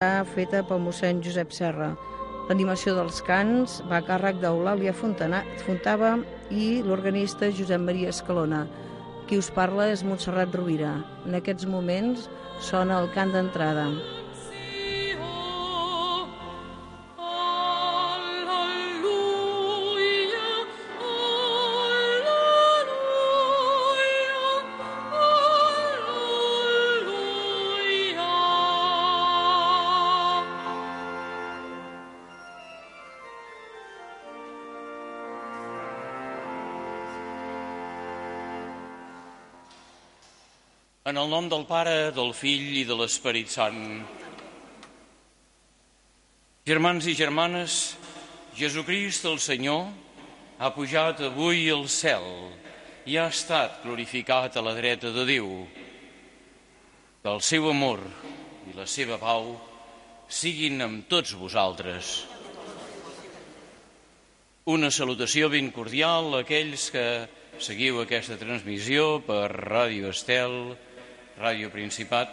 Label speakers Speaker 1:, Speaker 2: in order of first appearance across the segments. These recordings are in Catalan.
Speaker 1: feta pel mossèn Josep Serra. L'animació dels cants va a càrrec d'Eulàlia Fontava i l'organista Josep Maria Escalona. Qui us parla és Montserrat Rovira. En aquests moments sona el cant d'entrada.
Speaker 2: En el nom del Pare, del Fill i de l'Esperit Sant. Germans i germanes, Jesucrist el Senyor ha pujat avui al cel i ha estat glorificat a la dreta de Déu. Que el seu amor i la seva pau siguin amb tots vosaltres. Una salutació ben cordial a aquells que seguiu aquesta transmissió per Ràdio Estel, Ràdio Principat.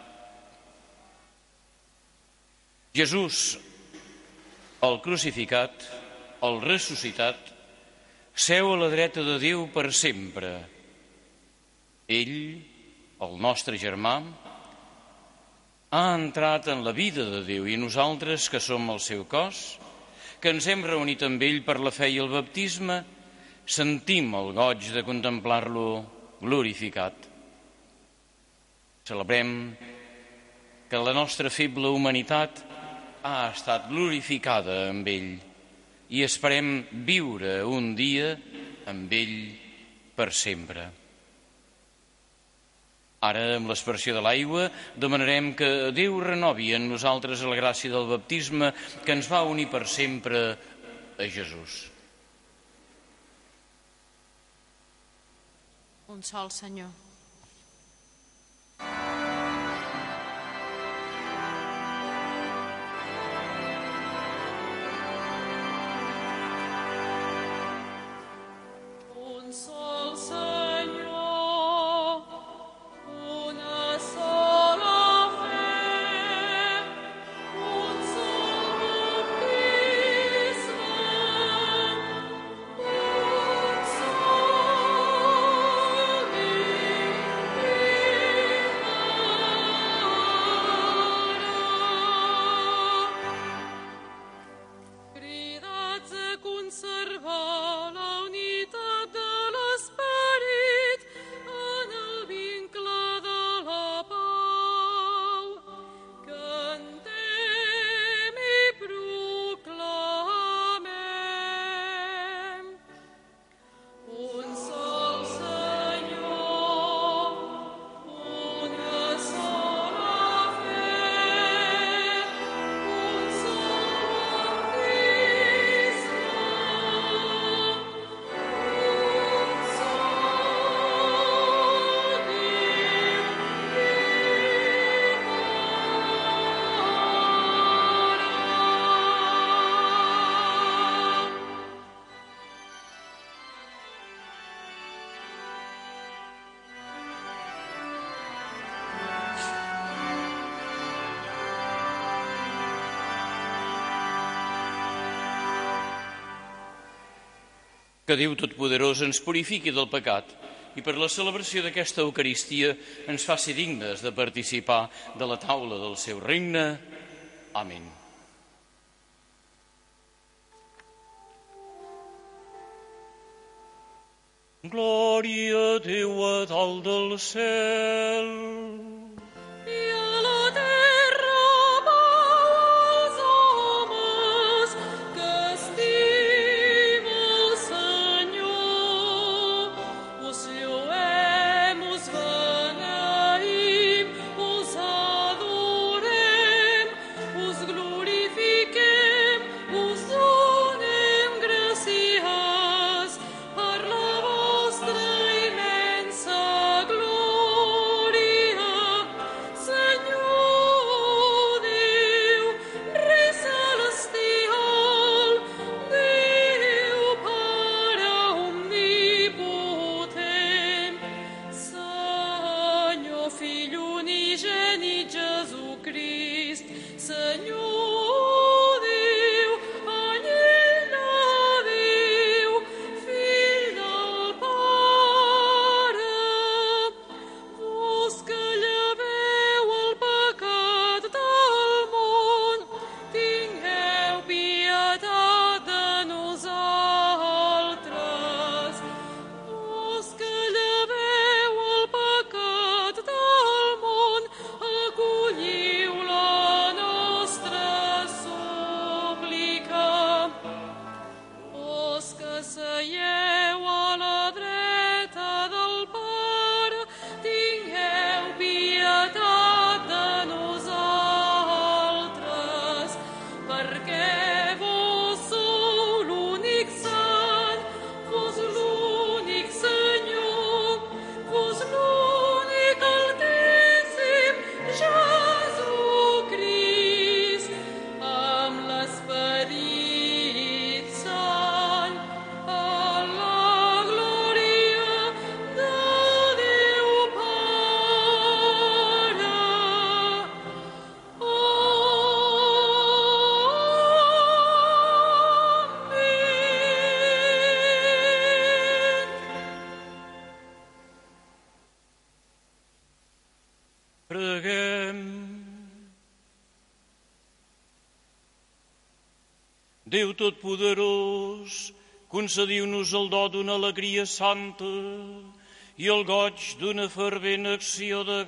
Speaker 2: Jesús, el crucificat, el ressuscitat, seu a la dreta de Déu per sempre. Ell, el nostre germà, ha entrat en la vida de Déu i nosaltres, que som el seu cos, que ens hem reunit amb ell per la fe i el baptisme, sentim el goig de contemplar-lo glorificat. Celebrem que la nostra feble humanitat ha estat glorificada amb ell i esperem viure un dia amb ell per sempre. Ara, amb l'aspersió de l'aigua, demanarem que Déu renovi en nosaltres la gràcia del baptisme que ens va unir per sempre a Jesús.
Speaker 3: Un sol Senyor.
Speaker 2: Que Déu Totpoderós ens purifiqui del pecat i per la celebració d'aquesta Eucaristia ens faci dignes de participar de la taula del seu regne. Amén. Glòria a Déu a dalt del cel.
Speaker 4: Gloria, Senyor.
Speaker 2: Déu Totpoderós, concediu-nos el do d'una alegria santa i el goig d'una fervent acció de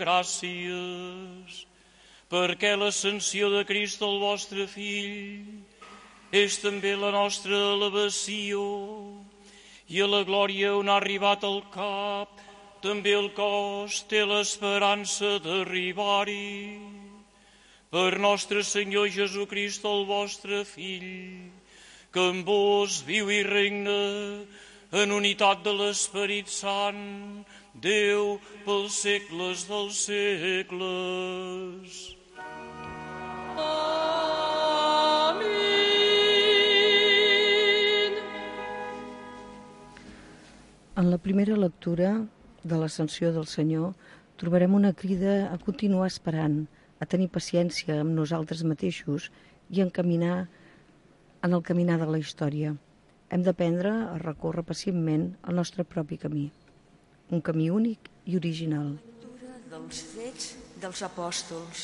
Speaker 2: gràcies, perquè l'ascensió de Crist, el vostre Fill, és també la nostra elevació, i a la glòria on ha arribat el cap, també el cos té l'esperança d'arribar-hi. Per nostre Senyor Jesucrist, el vostre Fill, que amb vos viu i regna en unitat de l'Esperit Sant, Déu pels segles dels segles.
Speaker 1: Amén. En la primera lectura de l'Ascensió del Senyor trobarem una crida a continuar esperant, a tenir paciència amb nosaltres mateixos i encaminar en el caminar de la història. Hem d'aprendre a recórrer pacientment el nostre propi camí, un camí únic i original.
Speaker 3: Lectura dels Fets dels Apòstols.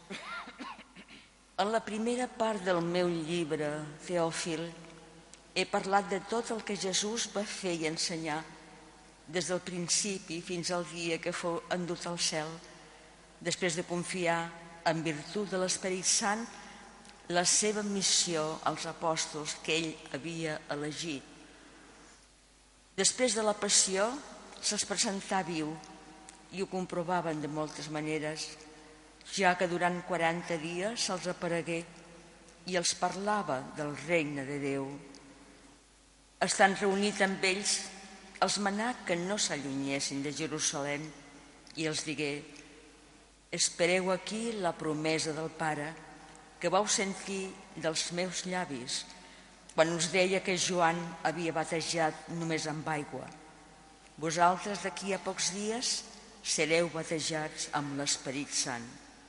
Speaker 3: En la primera part del meu llibre, Teòfil, he parlat de tot el que Jesús va fer i ensenyar, des del principi fins al dia que fou endut al cel, després de confiar, en virtut de l'Esperit Sant, la seva missió als apòstols que ell havia elegit. Després de la passió, se'ls presentà viu i ho comprovaven de moltes maneres, ja que durant 40 dies se'ls aparegué i els parlava del regne de Déu. Estant reunit amb ells, els manà que no s'allunyessin de Jerusalem i els digué: espereu aquí la promesa del Pare que vau sentir dels meus llavis quan us deia que Joan havia batejat només amb aigua. Vosaltres d'aquí a pocs dies sereu batejats amb l'Esperit Sant.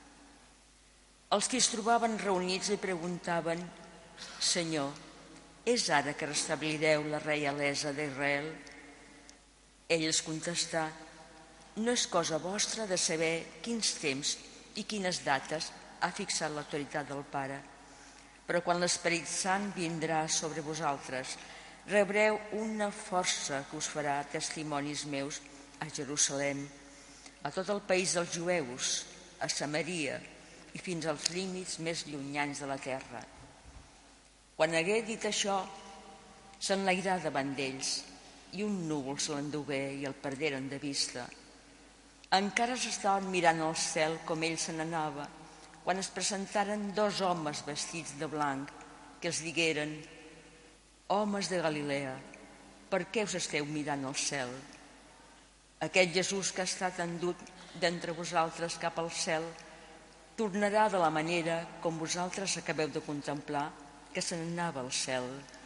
Speaker 3: Els que es trobaven reunits li preguntaven: Senyor, és ara que restablireu la reialesa d'Israel? Ell els contestà: no és cosa vostra de saber quins temps i quines dates ha fixat l'autoritat del Pare, però quan l'Esperit Sant vindrà sobre vosaltres, rebreu una força que us farà testimonis meus a Jerusalem, a tot el país dels jueus, a Samaria i fins als límits més llunyans de la terra. Quan hagué dit això, s'enlairà davant d'ells i un núvol se l'endugué i el perderen de vista. Encara s'estaven mirant al cel com ell se n'anava, quan es presentaren 2 homes vestits de blanc que els digueren: homes de Galilea, per què us esteu mirant al cel? Aquest Jesús que ha estat endut d'entre vosaltres cap al cel tornarà de la manera com vosaltres acabeu de contemplar que se n'anava al cel.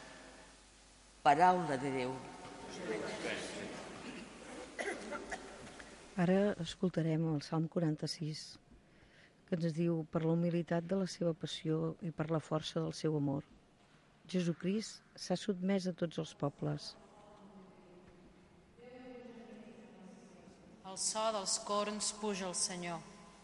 Speaker 3: Paraula de Déu.
Speaker 1: Ara escoltarem el Salm 46, que ens diu per la humilitat de la seva passió i per la força del seu amor. Jesucrist s'ha sotmès a tots els pobles.
Speaker 4: El so dels corns puja al Senyor.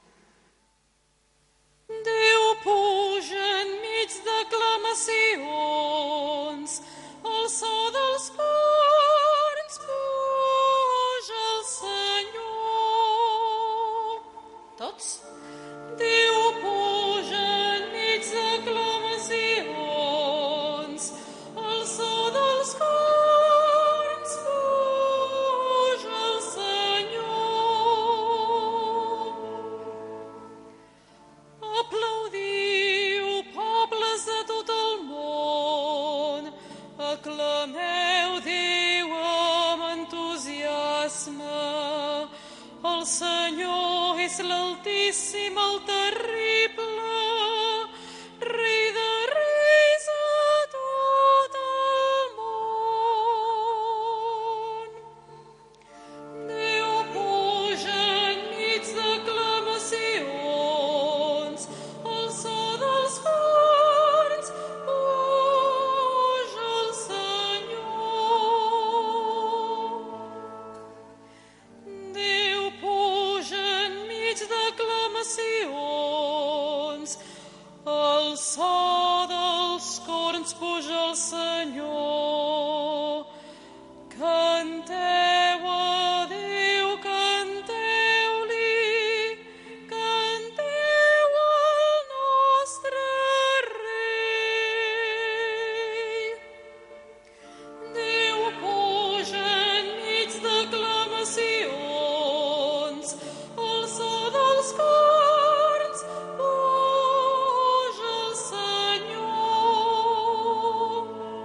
Speaker 5: Déu puja enmig d'aclamacions, el so dels corns puja al Senyor.
Speaker 4: Tots?
Speaker 5: Déu puja enmig d'aclamacions, el so dels corns puja al Senyor. Aplaudiu, pobles de tot el món, aclameu Déu amb entusiasme. El Senyor és l'Altíssim, el terrible, Rei de reis a tot el món. Déu puja enmig d'aclamacions, el so dels corns puja al Senyor. Déu puja enmig d'aclamacions, el so dels corns puja al Senyor. Canteu a Déu, canteu-li, canteu al nostre Rei. Déu puja enmig d'aclamacions, el so dels corns puja al Senyor.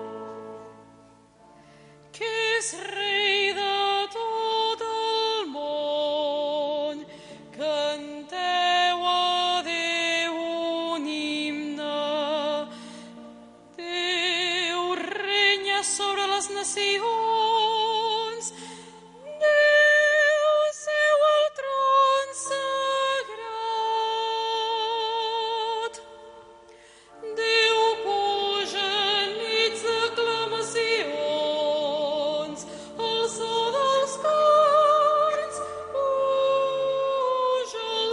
Speaker 5: Que és Rei de tot el món, canteu a Déu un himne. Déu regna sobre les nacions, Déu seu al tron sagrat. Déu puja enmig d'aclamacions, el so dels corns puja al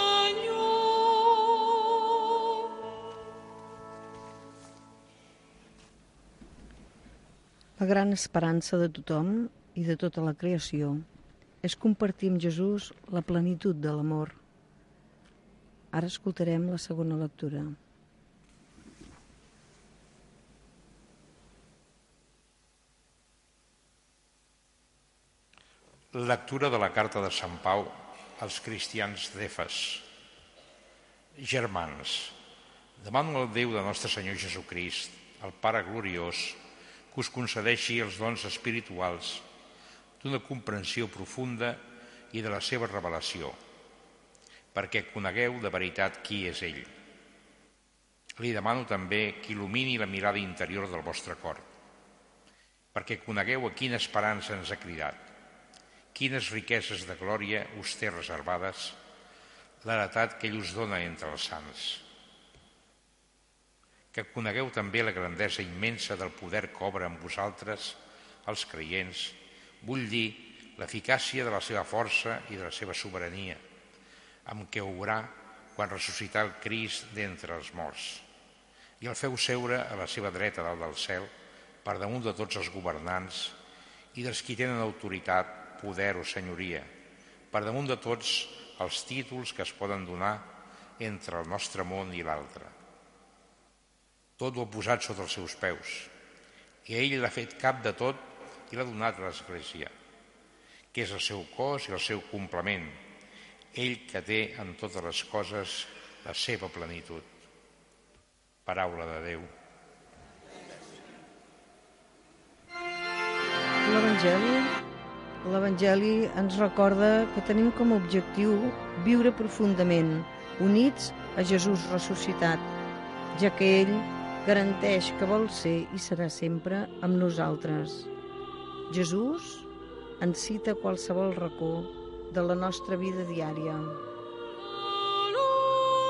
Speaker 5: Senyor.
Speaker 1: La gran esperança de tothom i de tota la creació és compartir amb Jesús la plenitud de l'amor. Ara escoltarem la segona lectura.
Speaker 6: Lectura de la carta de Sant Pau als cristians d'Efes. Germans, demano al Déu de nostre Senyor Jesucrist, el Pare gloriós, que us concedeixi els dons espirituals d'una comprensió profunda i de la seva revelació, perquè conegueu de veritat qui és ell. Li demano també que il·lumini la mirada interior del vostre cor, perquè conegueu a quina esperança ens ha cridat, quines riqueses de glòria us té reservades, l'heretat que ell us dona entre els sants. Que conegueu també la grandesa immensa del poder que obra en vosaltres, els creients, vull dir, l'eficàcia de la seva força i de la seva sobirania, amb què obrà quan ressuscità el Crist d'entre els morts, i el feu seure a la seva dreta dalt del cel, per damunt de tots els governants i dels qui tenen autoritat, poder o senyoria, per damunt de tots els títols que es poden donar entre el nostre món i l'altre. Tot ho ha posat sota els seus peus, i ell l'ha fet cap de tot i l'ha donat a l'Església, que és el seu cos i el seu complement, ell que té en totes les coses la seva plenitud. Paraula de Déu.
Speaker 1: L'Evangeli ens recorda que tenim com a objectiu viure profundament, units a Jesús ressuscitat, ja que ell garanteix que vol ser i serà sempre amb nosaltres. Jesús ens cita a qualsevol racó de la nostra vida diària.
Speaker 5: Aleluia.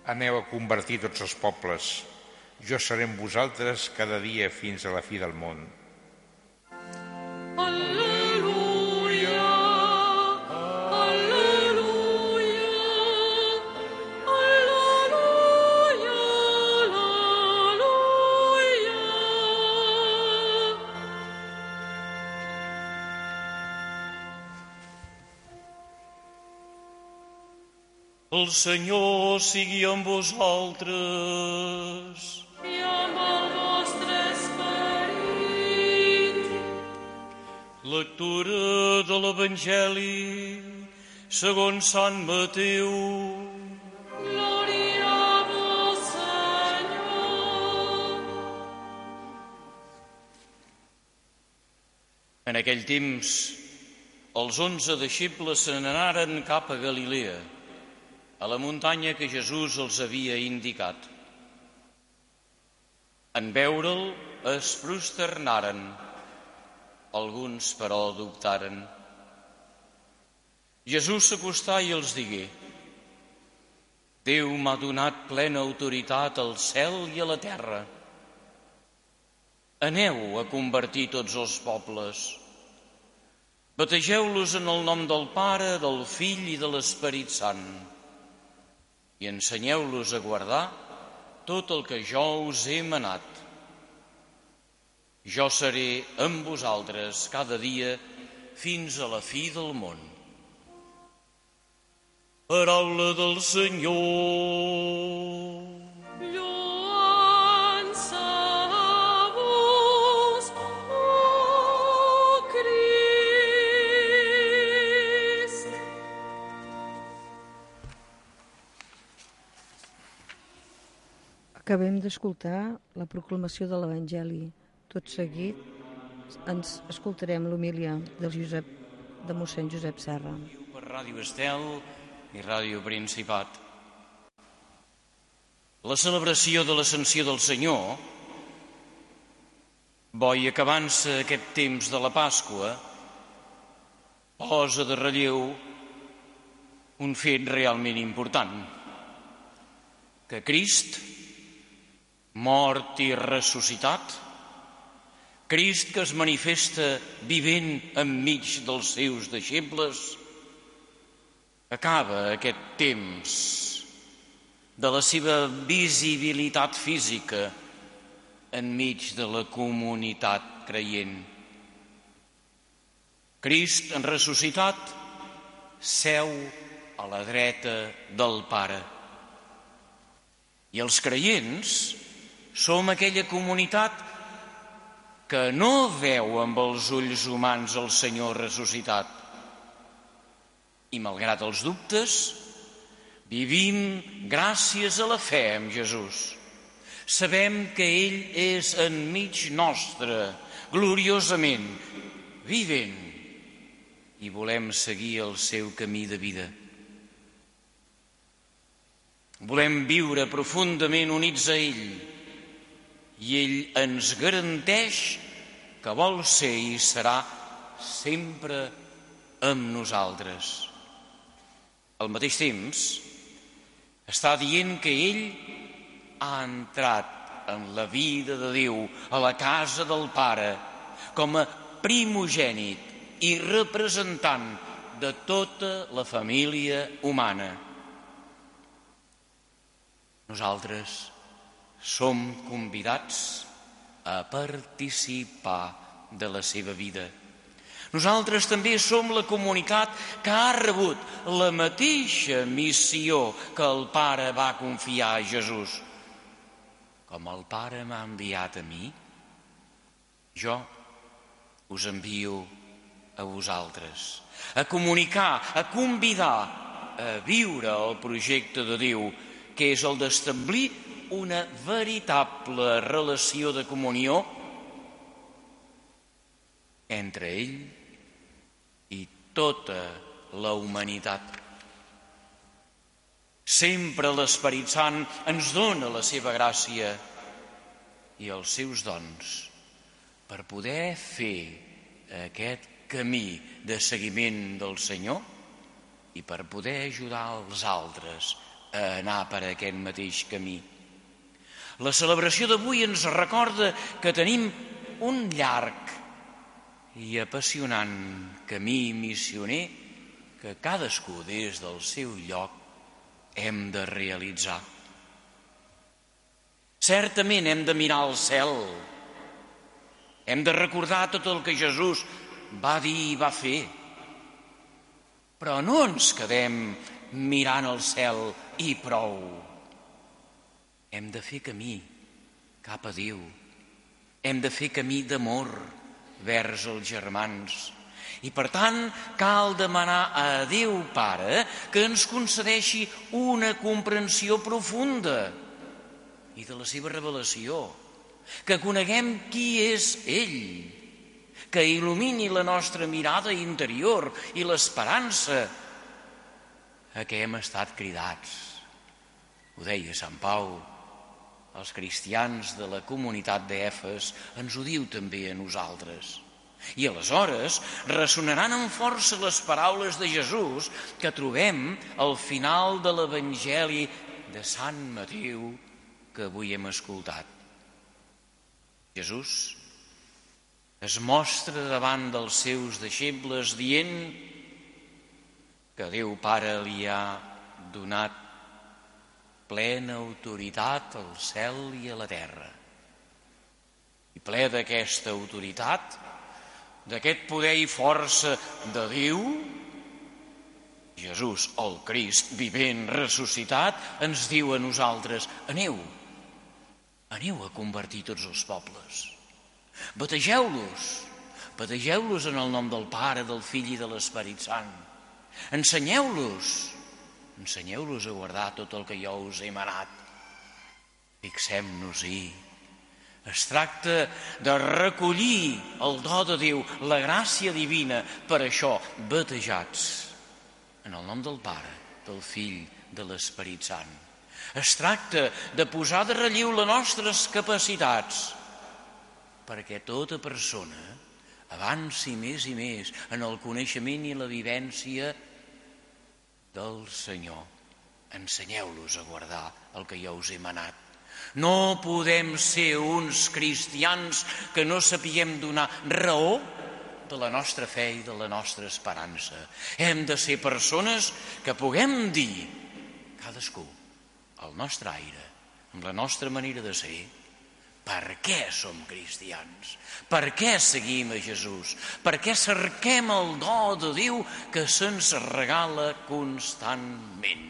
Speaker 6: Aneu a convertir tots els pobles. Jo seré amb vosaltres cada dia fins a la fi del món.
Speaker 5: Alleluia, alleluia, alleluia, alleluia.
Speaker 2: El Senyor sigui amb vosaltres.
Speaker 5: I amb el vostre esperit.
Speaker 2: Lectura de l'Evangeli segons Sant Mateu.
Speaker 5: Glòria a vos, Senyor.
Speaker 2: En aquell temps, els 11 deixebles se n'anaren cap a Galilea, a la muntanya que Jesús els havia indicat. En veure'l es prosternaren, alguns però dubtaren. Jesús s'acostà i els digué: Déu m'ha donat plena autoritat al cel i a la terra. Aneu a convertir tots els pobles. Bategeu-los en el nom del Pare, del Fill i de l'Esperit Sant, i ensenyeu-los a guardar tot el que jo us he manat. Jo seré amb vosaltres cada dia fins a la fi del món. Paraula del Senyor.
Speaker 5: Lloança a vos, oh Crist.
Speaker 1: Acabem d'escoltar la proclamació de l'Evangeli. Tot seguit ens escoltarem l'homília de mossèn Josep Serra.
Speaker 2: Per Ràdio Estel i Ràdio Principat. La celebració de l'Ascensió del Senyor, bo i acabant-se aquest temps de la Pasqua, posa de relleu un fet realment important, que Crist, mort i ressuscitat, Crist que es manifesta vivent enmig dels seus deixebles, acaba aquest temps de la seva visibilitat física enmig de la comunitat creient. Crist, en ressuscitat, seu a la dreta del Pare. I els creients som aquella comunitat que no veu amb els ulls humans el Senyor ressuscitat. I malgrat els dubtes, vivim gràcies a la fe en Jesús. Sabem que ell és enmig nostre, gloriosament, vivent, i volem seguir el seu camí de vida. Volem viure profundament units a ell, i ell ens garanteix que vol ser i serà sempre amb nosaltres. Al mateix temps, està dient que ell ha entrat en la vida de Déu, a la casa del Pare, com a primogènit i representant de tota la família humana. Nosaltres som convidats a participar de la seva vida. Nosaltres també som la comunitat que ha rebut la mateixa missió que el Pare va confiar a Jesús. Com el Pare m'ha enviat a mi, jo us envio a vosaltres, a comunicar, a convidar a viure el projecte de Déu, que és el d'establir una veritable relació de comunió entre ell i tota la humanitat. Sempre l'Esperit Sant ens dona la seva gràcia i els seus dons per poder fer aquest camí de seguiment del Senyor i per poder ajudar els altres a anar per aquest mateix camí. La celebració d'avui ens recorda que tenim un llarg i apassionant camí missioner que cadascú des del seu lloc hem de realitzar. Certament hem de mirar al cel, hem de recordar tot el que Jesús va dir i va fer, però no ens quedem mirant al cel i prou. Hem de fer camí cap a Déu, hem de fer camí d'amor vers els germans. I per tant cal demanar a Déu Pare que ens concedeixi una comprensió profunda i de la seva revelació, que coneguem qui és ell, que il·lumini la nostra mirada interior i l'esperança a què hem estat cridats. Ho deia Sant Pau, els cristians de la comunitat d'Efes ens ho diu també a nosaltres. I aleshores ressonaran amb força les paraules de Jesús que trobem al final de l'Evangeli de Sant Mateu que avui hem escoltat. Jesús es mostra davant dels seus deixebles dient que Déu Pare li ha donat plena autoritat al cel i a la terra. I ple d'aquesta autoritat, d'aquest poder i força de Déu, Jesús, el Crist, vivent, ressuscitat, ens diu a nosaltres: aneu a convertir tots els pobles. Bategeu-los en el nom del Pare, del Fill i de l'Esperit Sant. Ensenyeu-los a guardar tot el que jo us he manat. Fixem-nos-hi. Es tracta de recollir el do de Déu, la gràcia divina, per això, batejats en el nom del Pare, del Fill, de l'Esperit Sant. Es tracta de posar de relleu les nostres capacitats perquè tota persona avanci més i més en el coneixement i la vivència del Senyor. Ensenyeu-los a guardar el que jo us he manat. No podem ser uns cristians que no sapiguem donar raó de la nostra fe i de la nostra esperança. Hem de ser persones que puguem dir, cadascú, al nostre aire, amb la nostra manera de ser, per què som cristians? Per què seguim a Jesús? Per què cerquem el do de Déu que se'ns regala constantment?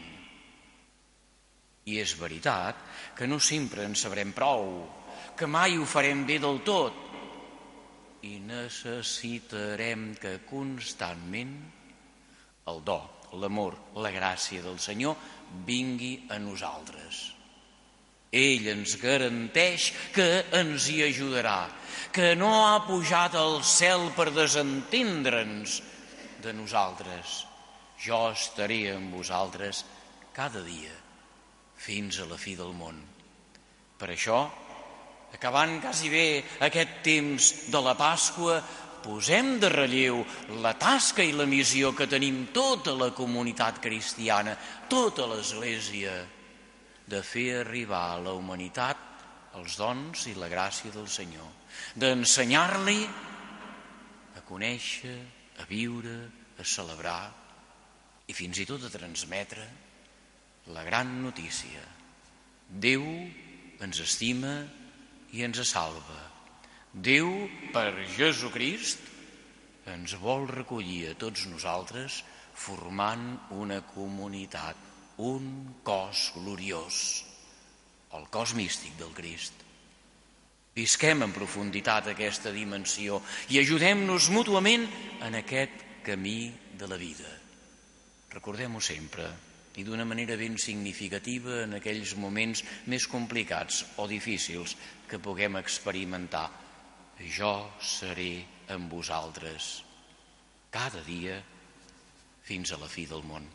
Speaker 2: I és veritat que no sempre en sabrem prou, que mai ho farem bé del tot, i necessitarem que constantment el do, l'amor, la gràcia del Senyor vingui a nosaltres. Ell ens garanteix que ens hi ajudarà, que no ha pujat al cel per desentendre'ns de nosaltres. Jo estaré amb vosaltres cada dia, fins a la fi del món. Per això, acabant quasi bé aquest temps de la Pasqua, posem de relleu la tasca i la missió que tenim tota la comunitat cristiana, tota l'Església, de fer arribar a la humanitat els dons i la gràcia del Senyor, d'ensenyar-li a conèixer, a viure, a celebrar i fins i tot a transmetre la gran notícia. Déu ens estima i ens salva. Déu, per Jesucrist, ens vol recollir a tots nosaltres formant una comunitat, un cos gloriós, el cos místic del Crist. Visquem en profunditat aquesta dimensió i ajudem-nos mútuament en aquest camí de la vida. Recordem-ho sempre i d'una manera ben significativa en aquells moments més complicats o difícils que puguem experimentar. Jo seré amb vosaltres cada dia fins a la fi del món.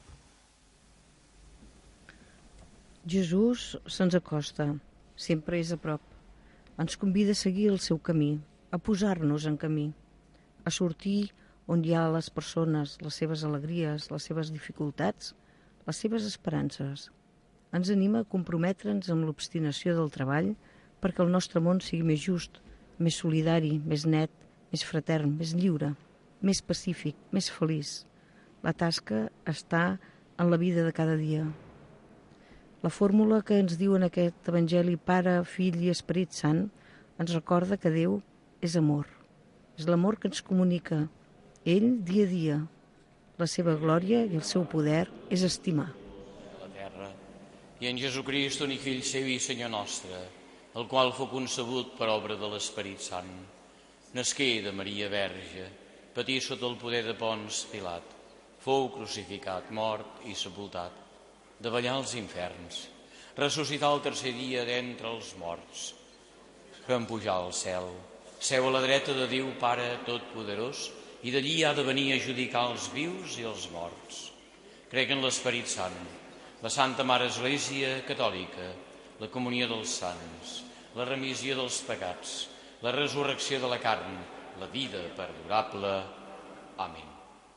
Speaker 1: Jesús se'ns acosta, sempre és a prop. Ens convida a seguir el seu camí, a posar-nos en camí, a sortir on hi ha les persones, les seves alegries, les seves dificultats, les seves esperances. Ens anima a comprometre'ns amb l'obstinació del treball perquè el nostre món sigui més just, més solidari, més net, més fratern, més lliure, més pacífic, més feliç. La tasca està en la vida de cada dia. La fórmula que ens diu en aquest Evangeli Pare, Fill i Esperit Sant ens recorda que Déu és amor. És l'amor que ens comunica ell dia a dia. La seva glòria i el seu poder és estimar.
Speaker 2: La terra, i en Jesucrist, únic Fill seu i Senyor nostre, el qual fou concebut per obra de l'Esperit Sant, nasqué de Maria Verge, patí sota el poder de Pons Pilat, fou crucificat, mort i sepultat, davallar als inferns, ressuscitar el tercer dia d'entre els morts, que en pujar al cel, seu a la dreta de Déu Pare Totpoderós, i d'allí ha de venir a judicar els vius i els morts. Crec en l'Esperit Sant, la Santa Mare Església Catòlica, la comunió dels sants, la remissió dels pecats, la resurrecció de la carn, la vida perdurable. Amén.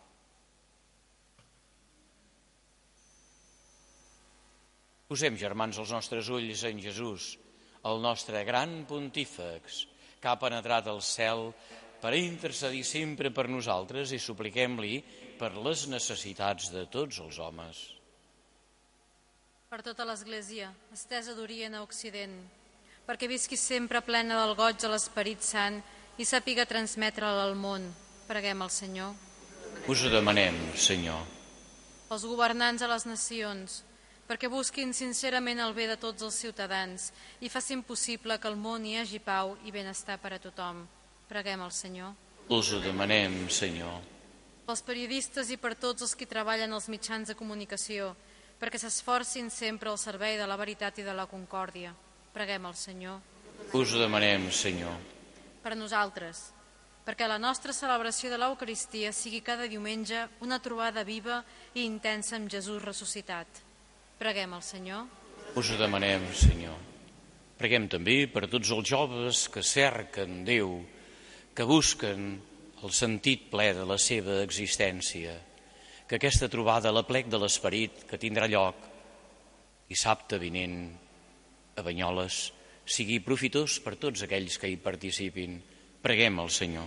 Speaker 2: Posem, germans, els nostres ulls en Jesús, el nostre gran pontífex, que ha penetrat al cel per intercedir sempre per nosaltres i supliquem-li per les necessitats de tots els homes.
Speaker 4: Per tota l'Església, estesa d'Orient a Occident, perquè visqui sempre plena del goig de l'Esperit Sant i sàpiga transmetre'l al món. Preguem al Senyor.
Speaker 2: Us ho demanem, Senyor.
Speaker 4: Els governants a les nacions, perquè busquin sincerament el bé de tots els ciutadans i facin possible que al món hi hagi pau i benestar per a tothom. Preguem al Senyor.
Speaker 2: Us ho demanem, Senyor.
Speaker 4: Pels periodistes i per tots els que treballen als mitjans de comunicació, perquè s'esforcin sempre al servei de la veritat i de la concòrdia. Preguem al Senyor.
Speaker 2: Us ho demanem, Senyor.
Speaker 4: Per nosaltres, perquè la nostra celebració de l'Eucaristia sigui cada diumenge una trobada viva i intensa amb Jesús ressuscitat. Preguem al Senyor.
Speaker 2: Us ho demanem, Senyor. Preguem també per tots els joves que cerquen Déu, que busquen el sentit ple de la seva existència, que aquesta trobada a l'Aplec de l'Esperit que tindrà lloc dissabte vinent a Banyoles sigui profitós per tots aquells que hi participin. Preguem al Senyor.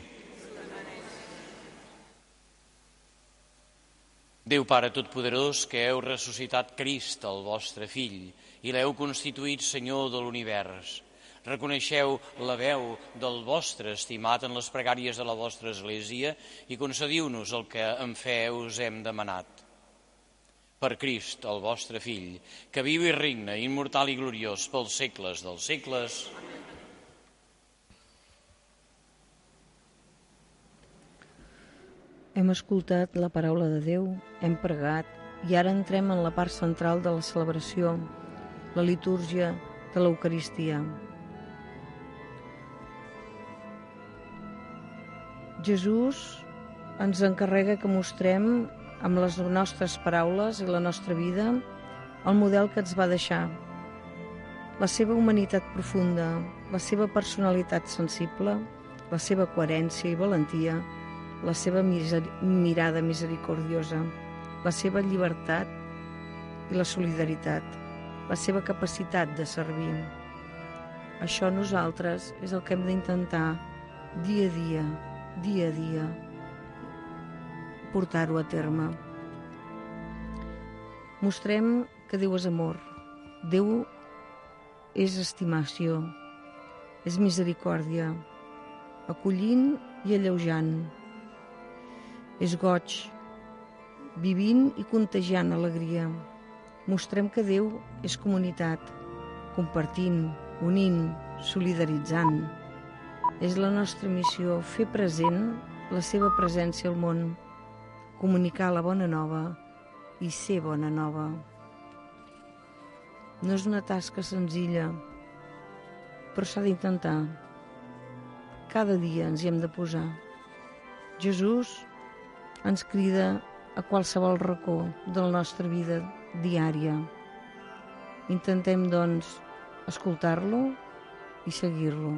Speaker 2: Déu Pare Totpoderós, que heu ressuscitat Crist, el vostre Fill, i l'heu constituït Senyor de l'univers, reconeixeu la veu del vostre estimat en les pregàries de la vostra Església i concediu-nos el que en fe us hem demanat. Per Crist, el vostre Fill, que viu i regna, immortal i gloriós, pels segles dels segles.
Speaker 1: Hem escoltat la paraula de Déu, hem pregat i ara entrem en la part central de la celebració, la litúrgia de l'Eucaristia. Jesús ens encarrega que mostrem amb les nostres paraules i la nostra vida el model que ens va deixar. La seva humanitat profunda, la seva personalitat sensible, la seva coherència i valentia, la seva mirada misericordiosa, la seva llibertat i la solidaritat, la seva capacitat de servir. Això nosaltres és el que hem d'intentar dia a dia, portar-ho a terme. Mostrem que Déu és amor, Déu és estimació, és misericòrdia, acollint i alleujant. És goig, vivint i contagiant alegria. Mostrem que Déu és comunitat, compartint, unint, solidaritzant. És la nostra missió fer present la seva presència al món, comunicar la bona nova i ser bona nova. No és una tasca senzilla, però s'ha d'intentar. Cada dia ens hi hem de posar. Jesús ens crida a qualsevol racó de la nostra vida diària. Intentem, doncs, escoltar-lo i seguir-lo.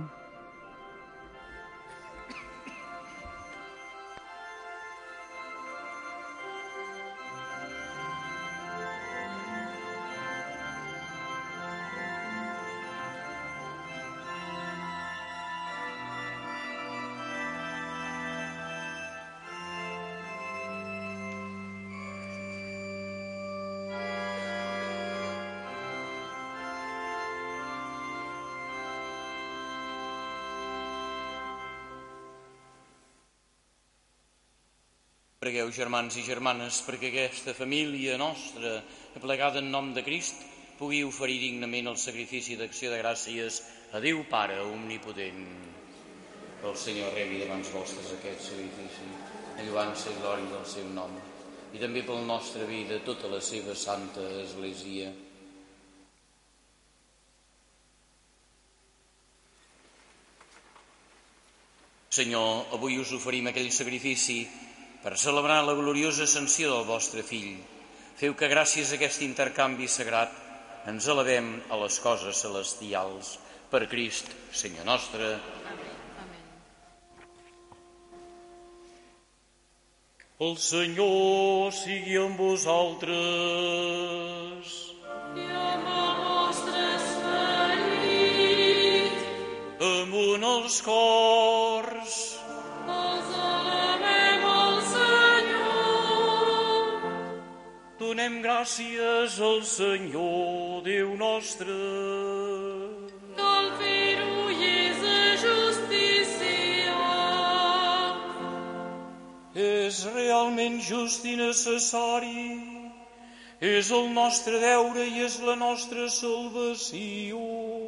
Speaker 2: Pregueu, germans i germanes, perquè aquesta família nostra, aplegada en nom de Crist, pugui oferir dignament el sacrifici d'acció de gràcies a Déu Pare omnipotent. Que el Senyor rebi davant vostres aquest sacrifici, en lloança i glòria del seu nom, i també pel nostre vida tota la seva santa Església. Senyor, avui us oferim aquell sacrifici per celebrar la gloriosa ascensió del vostre Fill. Feu que gràcies a aquest intercanvi sagrat ens elevem a les coses celestials. Per Crist, Senyor nostre. El Senyor sigui amb vosaltres.
Speaker 5: I amb el vostre esperit.
Speaker 2: Amunt els cors.
Speaker 5: Els elevem al Senyor.
Speaker 2: Donem gràcies al Senyor, Déu nostre.
Speaker 5: Cal fer-ho i és de justícia.
Speaker 2: És realment just i necessari. És el nostre deure i és la nostra salvació.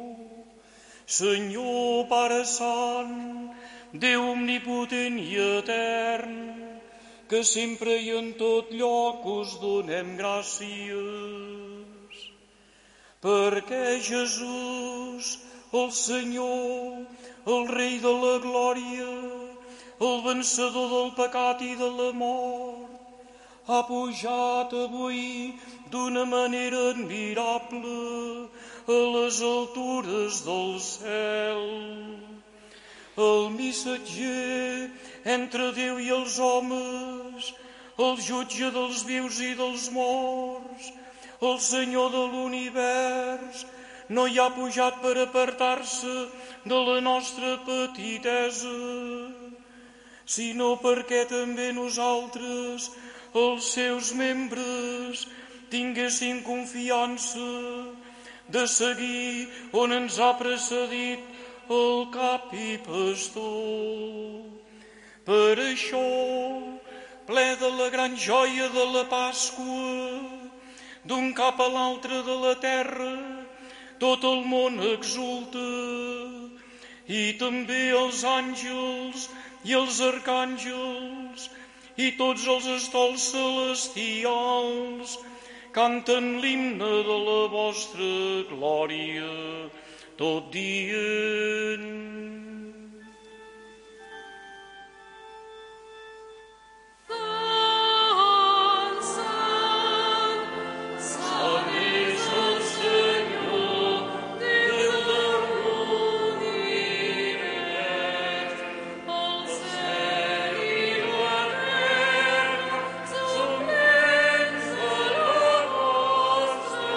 Speaker 2: Senyor, Pare Sant, Déu omnipotent i etern, que sempre i en tot lloc us donem gràcies. Perquè Jesús, el Senyor, el Rei de la glòria, el vencedor del pecat i de la mort, ha pujat avui d'una manera admirable a les altures del cel. El missatger entre Déu i els homes, el jutge dels vius i dels morts, el Senyor de l'univers, no hi ha pujat per apartar-se de la nostra petitesa, sinó perquè també nosaltres, els seus membres, tinguessin confiança de seguir on ens ha precedit el cap i pastor. Per això, ple de la gran joia de la Pasqua, d'un cap a l'altre de la terra, tot el món exulta, i també els àngels i els arcàngels i tots els estols celestials canten l'himne de la vostra glòria, tot dient:
Speaker 5: Sant, Sant, Sant és el Senyor, Déu de l'univers. El cel i la terra són plens de la vostra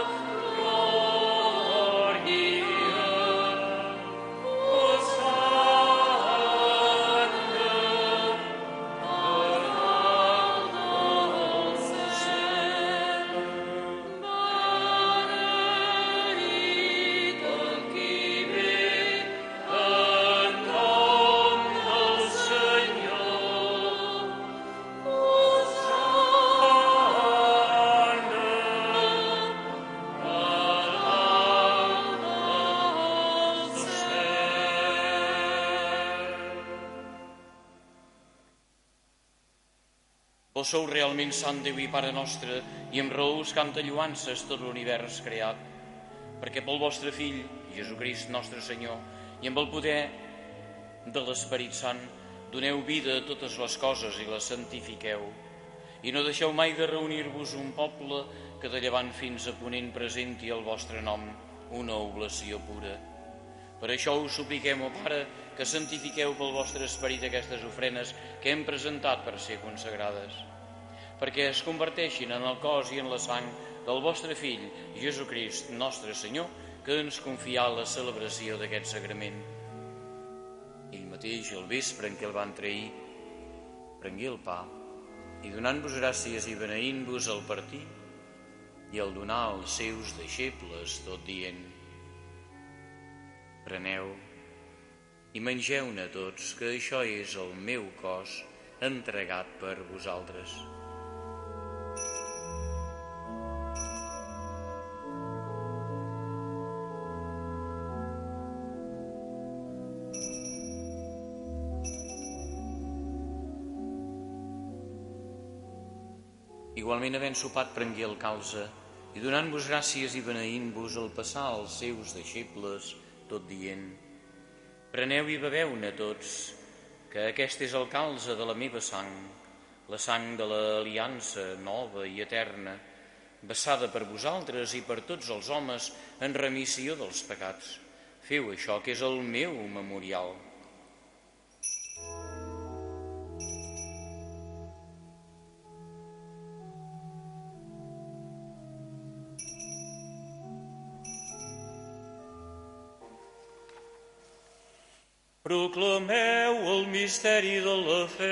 Speaker 5: glòria.
Speaker 2: Vos sou realment sant Déu i Pare nostre, i amb raó us canta lloances tot l'univers creat, perquè pel vostre Fill, Jesucrist nostre Senyor, i amb el poder de l'Esperit Sant, doneu vida a totes les coses i les santifiqueu, i no deixeu mai de reunir-vos un poble que de llevant fins a ponent presenti el vostre nom, una oblació pura. Per això us supliquem, ó Pare, que santifiqueu pel vostre esperit aquestes ofrenes que hem presentat per ser consagrades, perquè es converteixin en el cos i en la sang del vostre Fill, Jesucrist, nostre Senyor, que ens confià la celebració d'aquest sagrament. Ell mateix, al vespre en què el van trair, prengué el pa i donant-vos gràcies i beneint-vos el partir i el donar als seus deixebles, tot dient: preneu i mengeu-ne tots, que això és el meu cos, entregat per vosaltres. Igualment, havent sopat, prengué el calze i donant-vos gràcies i beneint-vos el passar als seus deixebles, tot dient: preneu i beveu-ne tots, que aquest és el calze de la meva sang, la sang de l'aliança nova i eterna, vessada per vosaltres i per tots els homes en remissió dels pecats. Feu això, que és el meu memorial. Proclameu el misteri de la fe.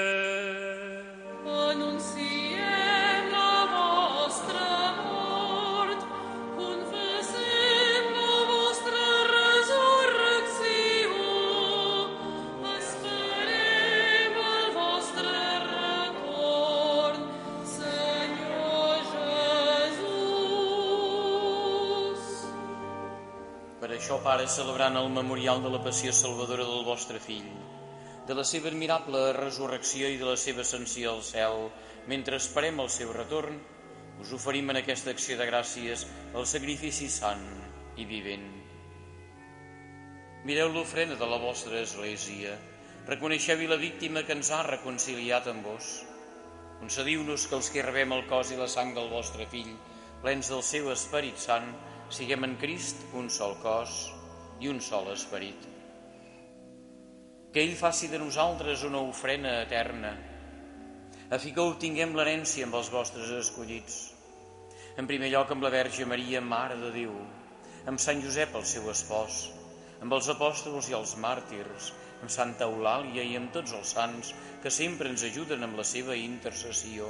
Speaker 5: Anunciem la vostra mort, confessem la vostra resurrecció, esperem el vostre retorn, Senyor Jesús.
Speaker 2: Per això, Pare, celebrant el memorial de la passió salvadora del vostre Fill, de la seva admirable resurrecció i de la seva ascensió al cel, mentre esperem el seu retorn, us oferim en aquesta acció de gràcies el sacrifici sant i vivent. Mireu l'ofrena de la vostra Església, reconeixeu-hi la víctima que ens ha reconciliat amb vos. Concediu-nos que els que rebem el cos i la sang del vostre Fill, plens del seu Esperit Sant, siguem en Crist un sol cos i un sol esperit. Que ell faci de nosaltres una ofrena eterna, a fi que obtinguem l'herència amb els vostres escollits. En primer lloc amb la Verge Maria, Mare de Déu, amb Sant Josep, el seu espòs, amb els apòstols i els màrtirs, amb Santa Eulàlia i amb tots els sants que sempre ens ajuden amb la seva intercessió.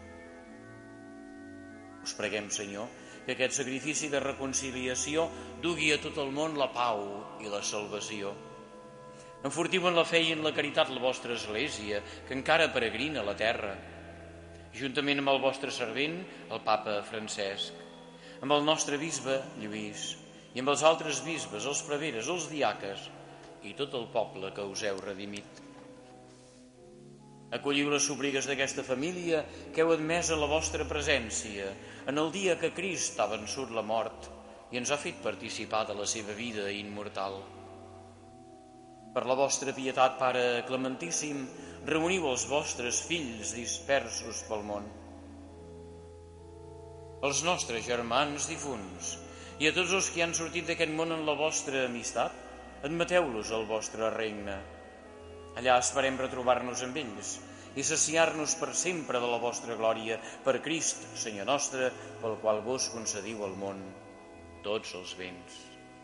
Speaker 2: Us preguem, Senyor, que aquest sacrifici de reconciliació dugui a tot el món la pau i la salvació. Enfortiu en la fe i en la caritat la vostra Església, que encara peregrina a la terra, juntament amb el vostre servent, el papa Francesc, amb el nostre bisbe Lluís, i amb els altres bisbes, els preveres, els diaques i tot el poble que us heu redimit. Acolliu les súpliques d'aquesta família que heu admès a la vostra presència en el dia que Crist ha vençut la mort i ens ha fet participar de la seva vida immortal. Per la vostra pietat, Pare Clementíssim, reuniu els vostres fills dispersos pel món, els nostres germans difunts i a tots els que han sortit d'aquest món en la vostra amistat, admeteu-los al vostre regne. Allà esperem retrobar-nos amb ells i saciar-nos per sempre de la vostra glòria, per Crist, Senyor nostre, pel qual vos concediu al món tots els béns.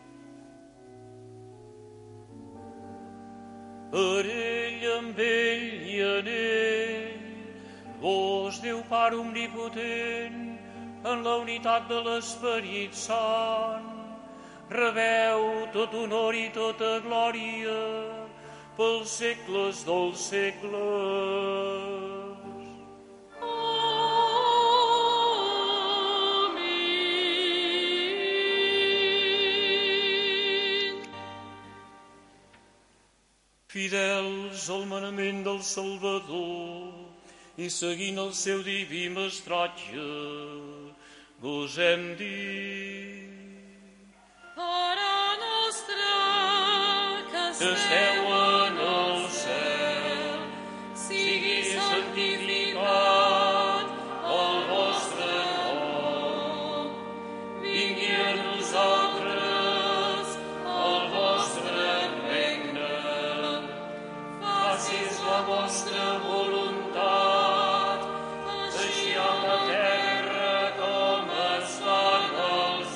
Speaker 2: Per ell, amb ell i en ell, vos, Déu Pare omnipotent, en la unitat de l'Esperit Sant, rebeu tot honor i tota glòria pels segles dels segles.
Speaker 5: Amén.
Speaker 2: Fidels al manament del Salvador i seguint el seu diví mestratge, vos hem dit:
Speaker 5: Pare nostre que
Speaker 2: esteu en el cel,
Speaker 5: sigui santificat
Speaker 2: el vostre nom. Vingui a nosaltres el vostre regne. Facis la vostra voluntat, així a la terra com es fa en el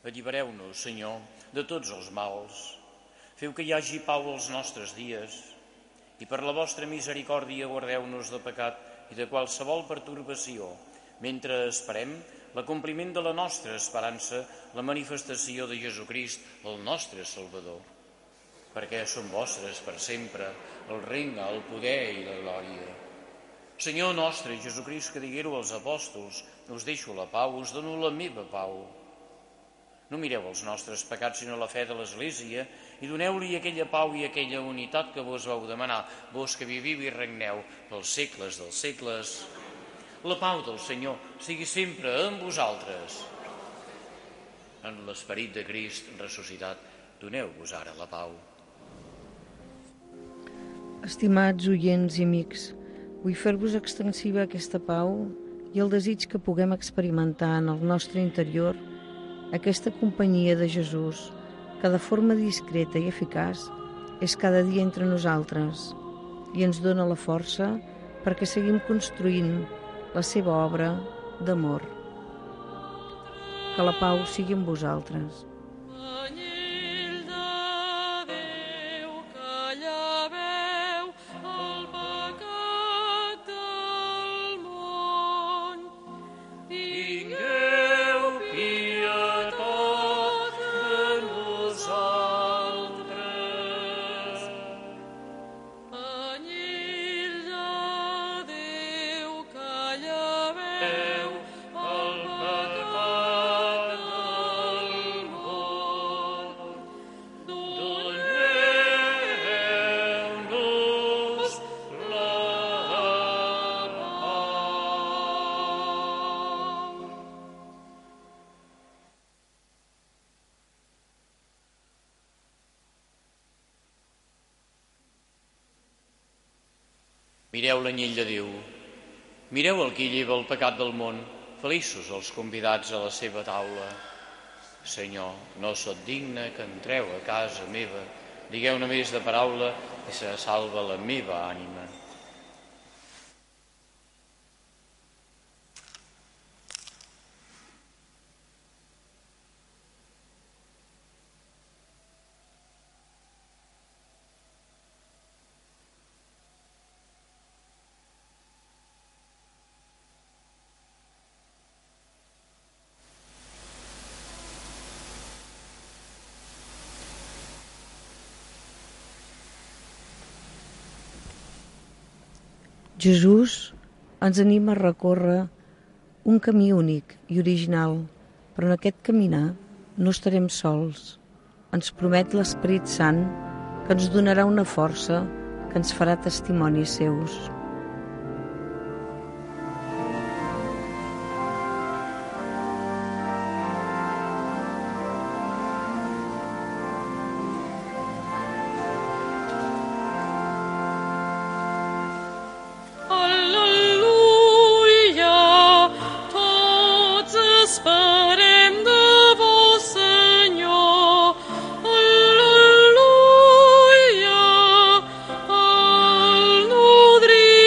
Speaker 2: Allibereu-nos, Senyor, de tots els mals. Feu que hi hagi pau als nostres dies i per la vostra misericòrdia guardeu-nos de pecat i de qualsevol pertorbació, mentre esperem l'acompliment de la nostra esperança, la manifestació de Jesucrist, el nostre Salvador. Perquè són vostres per sempre el regne, el poder i la glòria. Senyor nostre Jesucrist, que diguéreu als apòstols, us deixo la pau, us dono la meva pau. No mireu els nostres pecats, sinó la fe de l'Església, i doneu-li aquella pau i aquella unitat que vos vau demanar, vos que viviu i regneu pels segles dels segles. La pau del Senyor sigui sempre amb vosaltres. En l'esperit de Crist ressuscitat, doneu-vos ara la pau.
Speaker 1: Estimats oients i amics, vull fer-vos extensiva aquesta pau i el desig que puguem experimentar en el nostre interior aquesta companyia de Jesús, que de forma discreta i eficaç és cada dia entre nosaltres i ens dona la força perquè seguim construint la seva obra d'amor. Que la pau sigui amb vosaltres.
Speaker 5: Anyell de Déu que lleveu el pecat del món.
Speaker 2: Tingueu pietat de nosaltres.
Speaker 5: Anyell de Déu que lleveu el pecat del món. Doneu-nos la pau.
Speaker 2: Mireu l'anyell de Déu, mireu el que lleva el pecat del món, feliços els convidats a la seva taula. Senyor, no sóc digne que entreu a casa meva, digueu només de paraula i se salva la meva ànima.
Speaker 1: Jesús ens anima a recórrer un camí únic i original, però en aquest caminar no estarem sols. Ens promet l'Esperit Sant que ens donarà una força que ens farà testimonis seus.
Speaker 5: Al·leluia, tots esperem de vos, Senyor. Al·leluia, al nodrir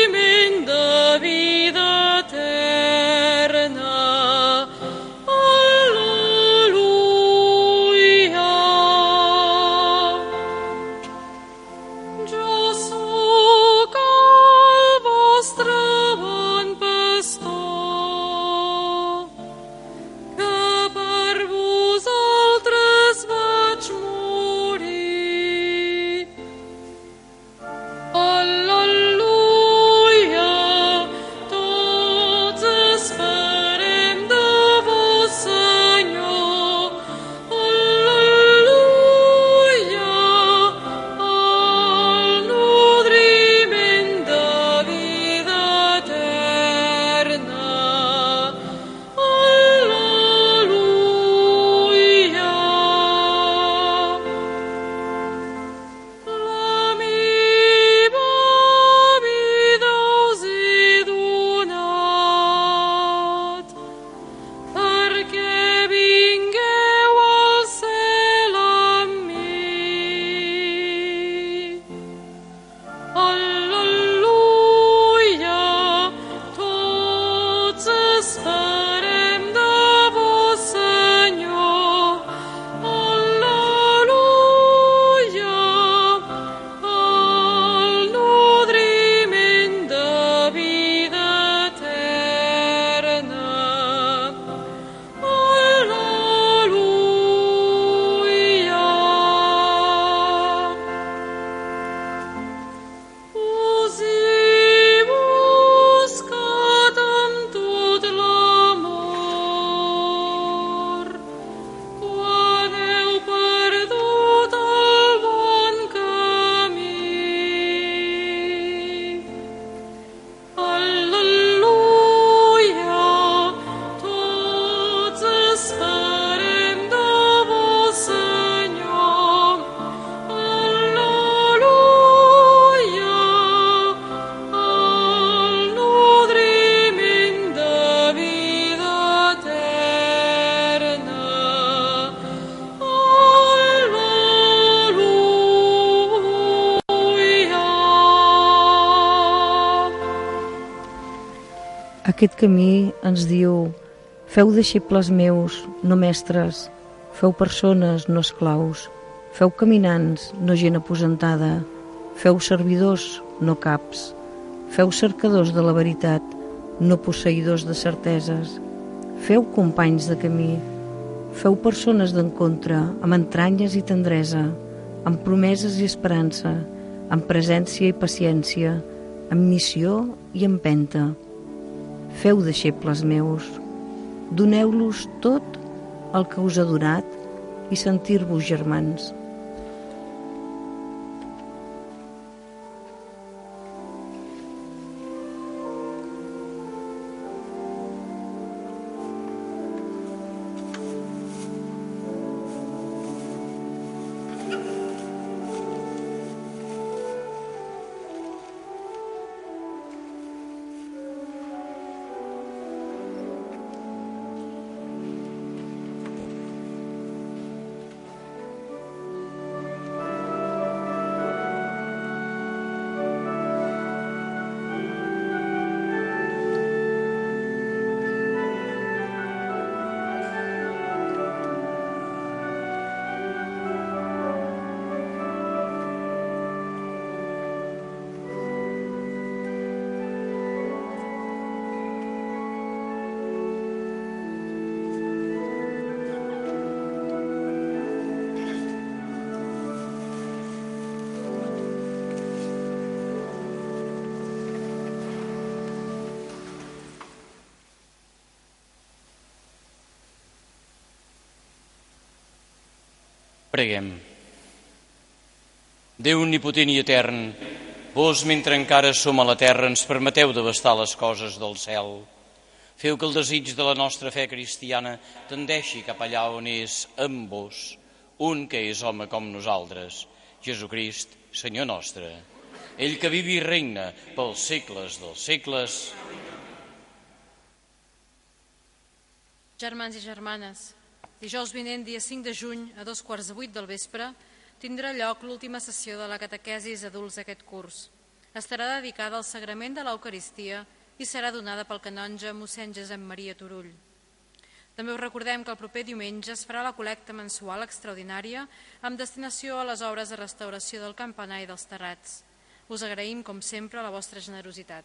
Speaker 1: Aquest camí ens diu: feu deixebles meus, no mestres, feu persones, no esclaus, feu caminants, no gent aposentada, feu servidors, no caps, feu cercadors de la veritat, no posseïdors de certeses, feu companys de camí, feu persones d'encontre, amb entranyes i tendresa, amb promeses i esperança, amb presència i paciència, amb missió i empenta. Feu deixebles meus, doneu-los tot el que us ha donat i sentir-vos germans.
Speaker 2: Preguem. Déu omnipotent i etern, vos, mentre encara som a la terra, ens permeteu d'abastar les coses del cel. Feu que el desig de la nostra fe cristiana tendeixi cap allà on és amb vos, un que és home com nosaltres, Jesucrist, Senyor nostre. Ell que viu i regna pels segles dels segles.
Speaker 4: Germans i germanes, dijous vinent, dia 5 de juny, a 7:15 del vespre, tindrà lloc l'última sessió de la catequesis adults d'aquest curs. Estarà dedicada al sagrament de l'Eucaristia i serà donada pel canonge mossèn Josep Maria Turull. També us recordem que el proper diumenge es farà la col·lecta mensual extraordinària amb destinació a les obres de restauració del campanar i dels terrats. Us agraïm, com sempre, la vostra generositat.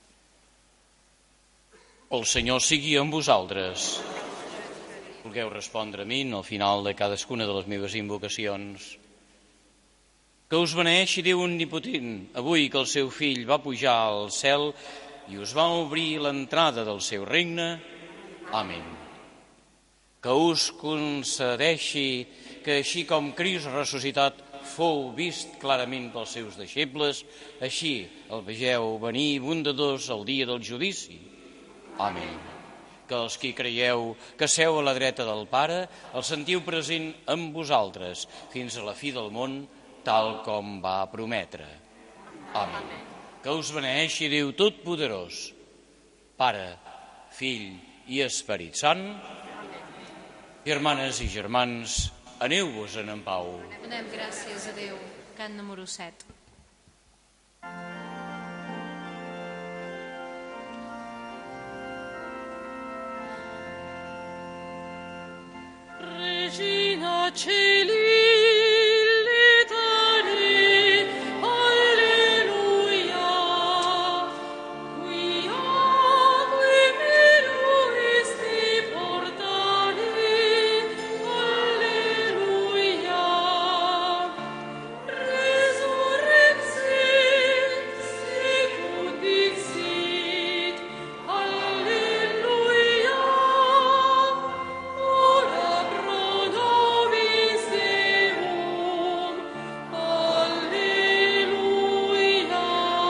Speaker 2: El Senyor sigui amb vosaltres. Vulgueu respondre a mi al final de cadascuna de les meves invocacions. Que us beneeixi Déu omnipotent, avui que el seu fill va pujar al cel i us va obrir l'entrada del seu regne. Amén. Que us concedeixi que així com Crist ressuscitat fou vist clarament pels seus deixebles, així el vegeu venir bondadors al dia del judici. Amén. Que els qui creieu que seu a la dreta del Pare el sentiu present amb vosaltres fins a la fi del món, tal com va prometre. Amén. Que us beneeixi Déu Totpoderós, Pare, Fill i Esperit Sant. Germanes i germans, aneu-vos-en en pau.
Speaker 4: Donem gràcies a Déu. Cant número 7.
Speaker 5: Regina Celi, litani, alleluia, quia qui meruisti portali, alleluia, resurrexit, sicut dixit, alleluia, ora pro nobis Deum, alleluia.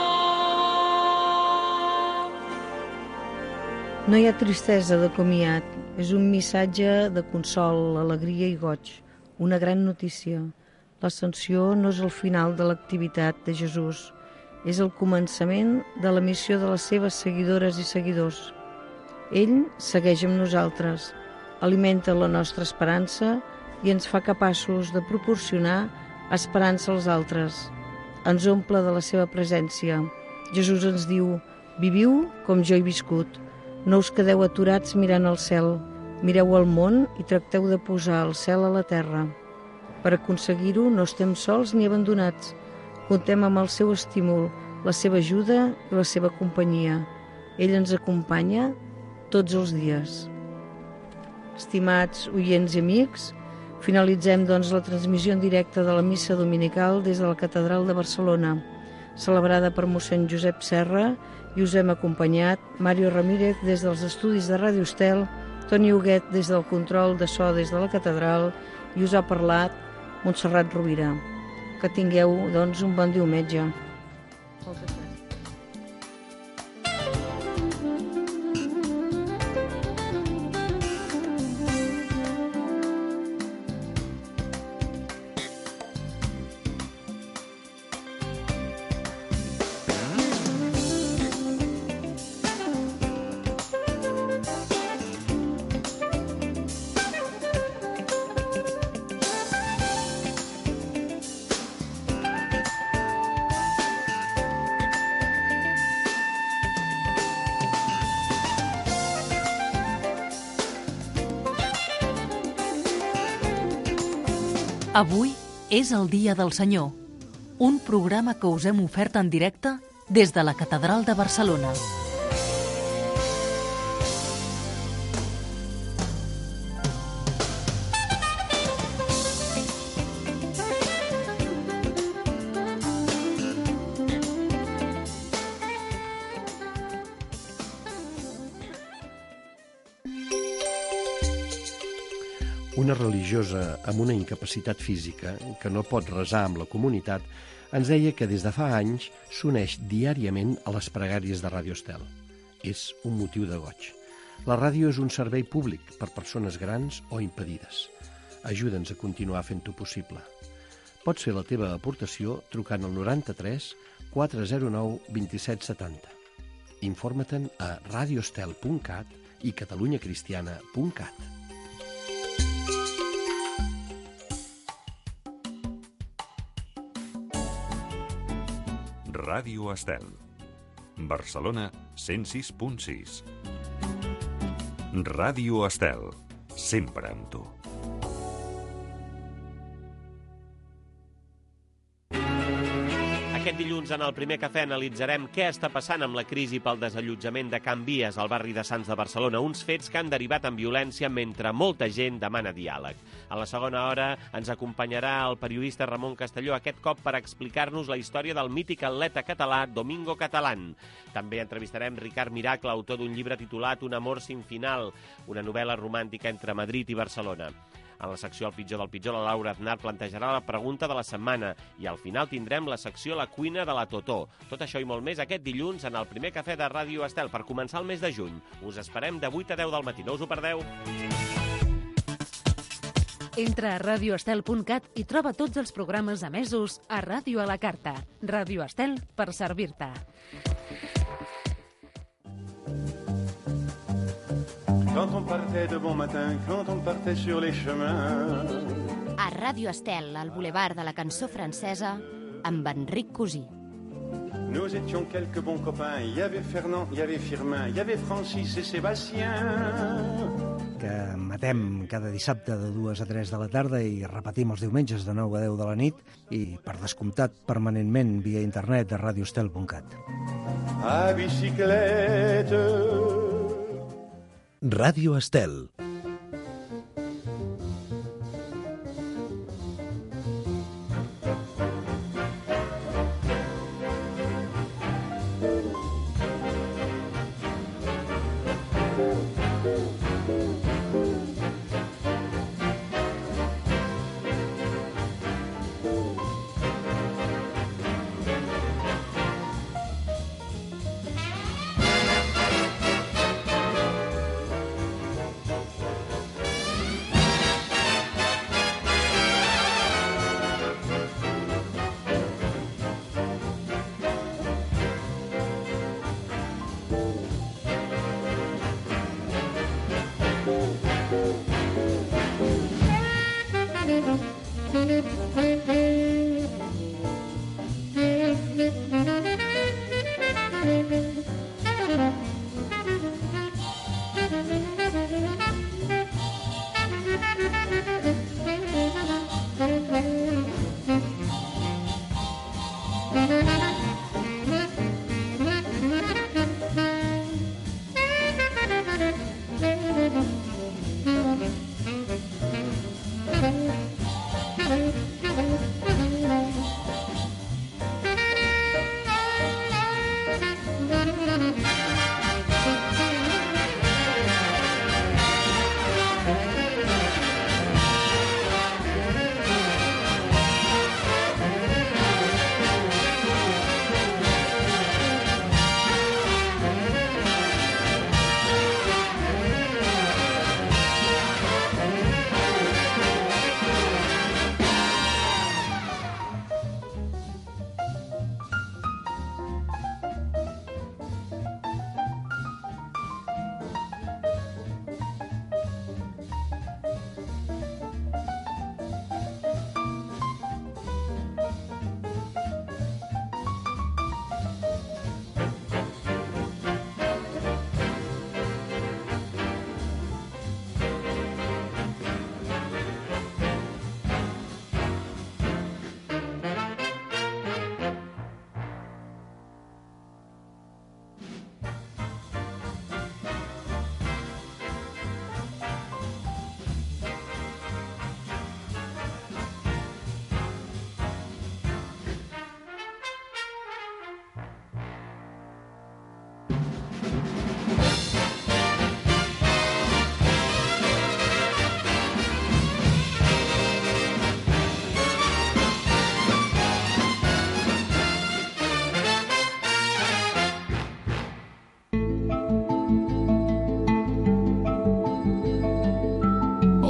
Speaker 1: No hi ha tristesa de comiat, és un missatge de consol, alegria i goig, una gran notícia. L'ascensió no és el final de l'activitat de Jesús, és el començament de la missió de les seves seguidores i seguidors. Ell segueix amb nosaltres, alimenta la nostra esperança i ens fa capaços de proporcionar esperança als altres. Ens omple de la seva presència. Jesús ens diu: viviu com jo he viscut. No us quedeu aturats mirant al cel. Mireu al món i tracteu de posar el cel a la terra. Per aconseguir-ho no estem sols ni abandonats. Contem amb el seu estímul, la seva ajuda i la seva companyia. Ell ens acompanya tots els dies. Estimats oients i amics, finalitzem doncs la transmissió en directe de la missa dominical des de la Catedral de Barcelona, celebrada per mossèn Josep Serra, i us hem acompanyat Mario Ramírez des dels estudis de Ràdio Estel, Toni Huguet des del control de so des de la Catedral i us ha parlat Montserrat Rovira. Que tingueu, doncs, un bon diumenge. Moltes gràcies.
Speaker 7: Avui és el Dia del Senyor, un programa que us hem ofert en directe des de la Catedral de Barcelona.
Speaker 8: Una religiosa amb una incapacitat física, que no pot resar amb la comunitat, ens deia que des de fa anys s'uneix diàriament a les pregàries de Ràdio Estel. És un motiu de goig. La ràdio és un servei públic per persones grans o impedides. Ajuda'ns a continuar fent-ho possible. Pots fer la teva aportació trucant al 93 409 2770. Informa-te'n a radioestel.cat i catalunyacristiana.cat.
Speaker 9: Ràdio Estel. Barcelona 106.6. Ràdio Estel. Sempre amb tu.
Speaker 10: Aquest dilluns en el primer cafè analitzarem què està passant amb la crisi pel desallotjament de Can Vies al barri de Sants de Barcelona, uns fets que han derivat en violència mentre molta gent demana diàleg. A la segona hora ens acompanyarà el periodista Ramon Castelló, aquest cop per explicar-nos la història del mític atleta català Domingo Catalán. També entrevistarem Ricard Miracle, autor d'un llibre titulat Un amor sin final, una novel·la romàntica entre Madrid i Barcelona. En la secció El pitjor del pitjor, la Laura Aznar plantejarà la pregunta de la setmana i al final tindrem la secció La cuina de la Totó. Tot això i molt més aquest dilluns en el primer cafè de Ràdio Estel per començar el mes de juny. Us esperem de 8 a 10 del matí, no us ho perdeu.
Speaker 7: Entra a radioestel.cat i troba tots els programes emesos a Ràdio a la Carta. Ràdio Estel per servir-te.
Speaker 11: Quand on partait de bon matin, quand on partait sur les chemins.
Speaker 12: A Ràdio Estel, al boulevard de la cançó francesa, amb Enric Cosí.
Speaker 11: Nous étions quelques bons copains. Il y avait Fernand, il y avait Firmin, il y avait Francis et Sébastien.
Speaker 13: Que matem cada dissabte de 2 a 3 de la tarda i repetim els diumenges de 9 a 10 de la nit i, per descomptat, permanentment via internet a radioestel.cat.
Speaker 11: A bicicleta.
Speaker 14: Ràdio Estel.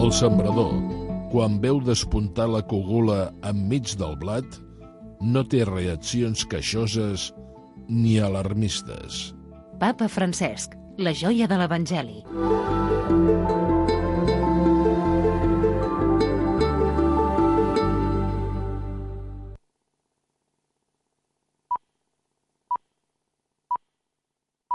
Speaker 14: El sembrador, quan veu despuntar la cogula enmig del blat, no té reaccions queixoses ni alarmistes.
Speaker 7: Papa Francesc, la joia de l'Evangeli.